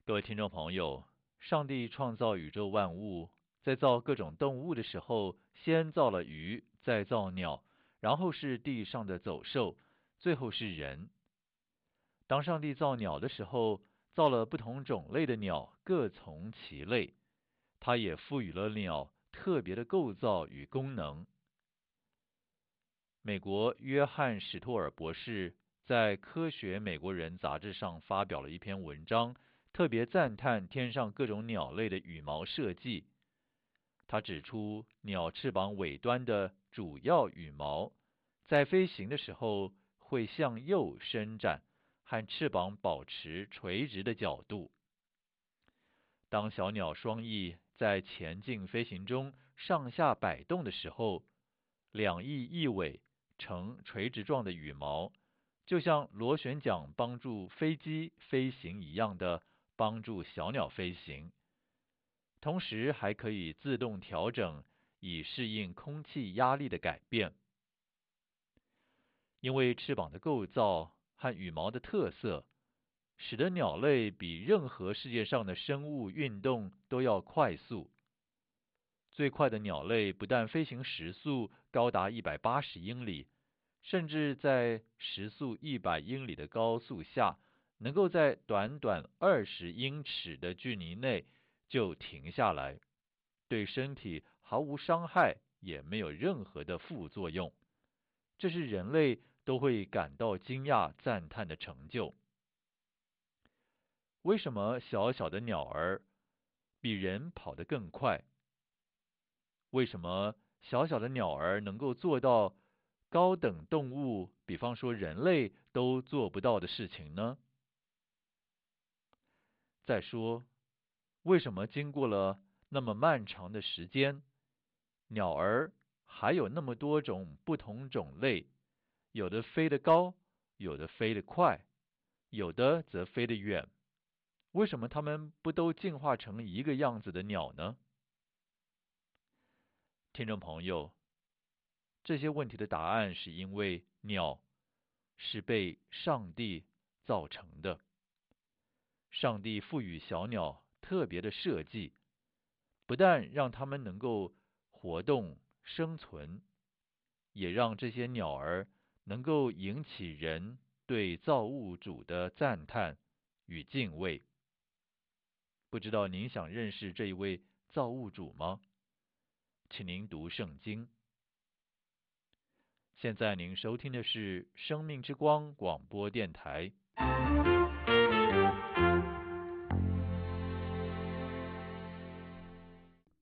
各位听众朋友，上帝创造宇宙万物，在造各种动物的时候，先造了鱼，再造鸟，然后是地上的走兽，最后是人。当上帝造鸟的时候，造了不同种类的鸟，各从其类。他也赋予了鸟特别的构造与功能。美国约翰史托尔博士在《科学美国人》杂志上发表了一篇文章，特别赞叹天上各种鸟类的羽毛设计。他指出，鸟翅膀尾端的主要羽毛，在飞行的时候会向右伸展，和翅膀保持垂直的角度。当小鸟双翼在前进飞行中上下摆动的时候，两翼翼尾呈垂直状的羽毛，就像螺旋桨帮助飞机飞行一样的帮助小鸟飞行，同时还可以自动调整以适应空气压力的改变。因为翅膀的构造和羽毛的特色，使得鸟类比任何世界上的生物运动都要快速。最快的鸟类不但飞行时速高达180英里，甚至在时速100英里的高速下，能够在短短20英尺的距离内就停下来，对身体毫无伤害，也没有任何的副作用。这是人类都会感到惊讶、赞叹的成就。为什么小小的鸟儿比人跑得更快？为什么小小的鸟儿能够做到高等动物，比方说人类都做不到的事情呢？再说，为什么经过了那么漫长的时间，鸟儿还有那么多种不同种类，有的飞得高，有的飞得快，有的则飞得远？为什么它们不都进化成一个样子的鸟呢？听众朋友，这些问题的答案是因为鸟是被上帝造成的。上帝赋予小鸟特别的设计，不但让它们能够活动生存，也让这些鸟儿能够引起人对造物主的赞叹与敬畏。不知道您想认识这一位造物主吗？请您读圣经。现在您收听的是生命之光广播电台。